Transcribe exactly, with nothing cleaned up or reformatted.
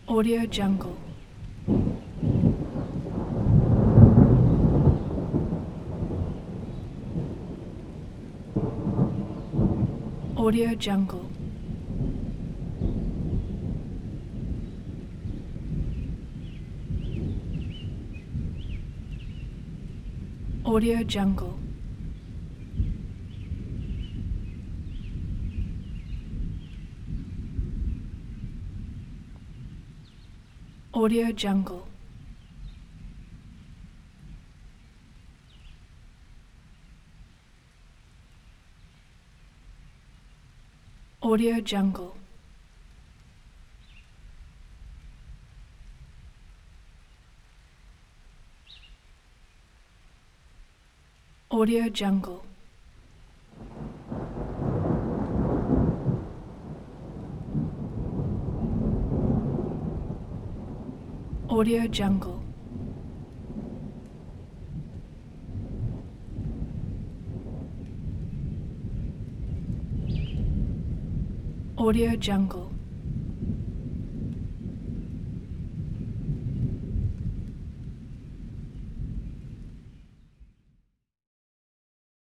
Audio Jungle. Audio Jungle. Audio Jungle. Audio Jungle. Audio Jungle. Audio Jungle. Audio Jungle. Audio Jungle.